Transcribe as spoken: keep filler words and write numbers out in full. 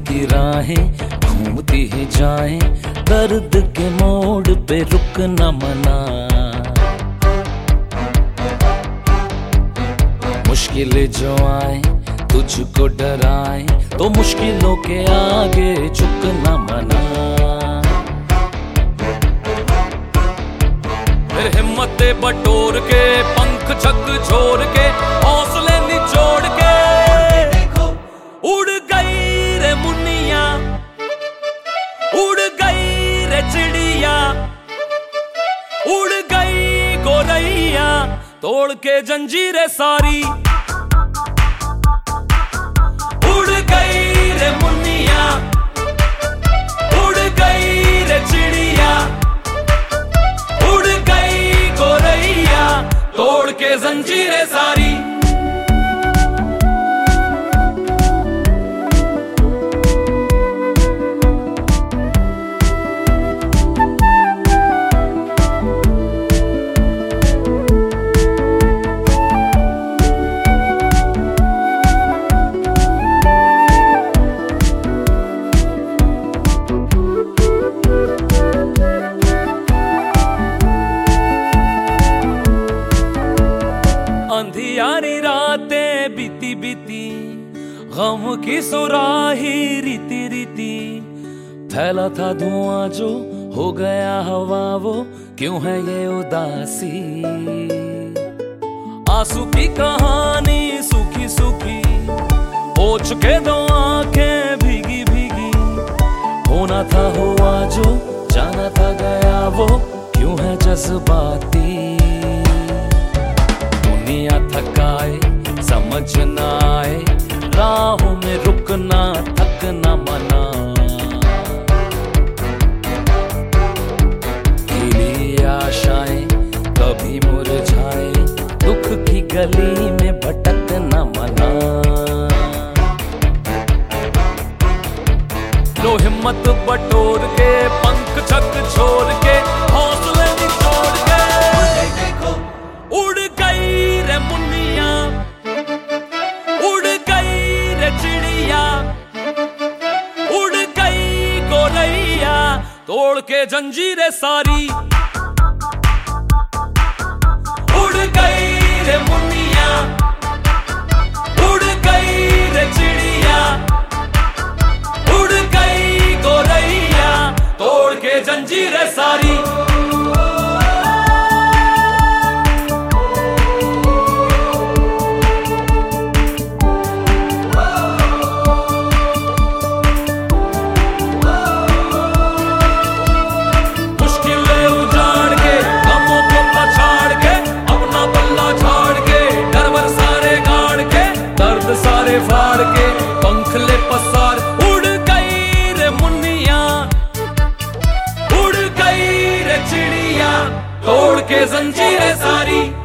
की राहें घूमती ही जाएं, दर्द के मोड़ पे रुकना मना। मुश्किलें जो आए तुझको डराए, तो मुश्किलों के आगे झुकना मना। फिर हिम्मत बटोर के, पंख झकझोर के, हौसले निचोड़ के, उड़ गई रे मुन्निया, उड़ गई रे चिड़िया, उड़ गई गोरैया, तोड़ के जंजीरें सारी। उड़ गई रे मुन्निया, उड़ गई रे चिड़िया, उड़ गई गोरैया, तोड़ के जंजीरें सारी। अंधियारी रातें बीती बीती, गम की सुराही रीति रीति, फैला था धुआं जो हो गया हवा, वो क्यों है ये उदासी। आंसू की कहानी सूखी सूखी, हो चुके दो आंखें भीगी भीगी, होना था हुआ जो जाना था गया, वो क्यों है जज्बाती। दुनिया थकाए समझ न आए, राहों में रुकना थकना मना। खिली आशाएं कभी मुरझाए, दुख की गली में भटकना मना। लो हिम्मत बटोर के, पंख झकझोर के, हौसले निचोड़ के, उड़ गई रे मुन्निया, उड़ गई रे चिड़िया, उड़ गई गोरैया, तोड़ के जंजीरें सारी। उड़ गई रे मुन्निया, उड़ गई रे चिड़िया, उड़ गई गोरैया, तोड़ के जंजीरें सारी। सारे फाड़ के पंख ले पसार, उड़ गई रे मुन्निया, उड़ गई रे चिड़िया, तोड़ के जंजीरें सारी।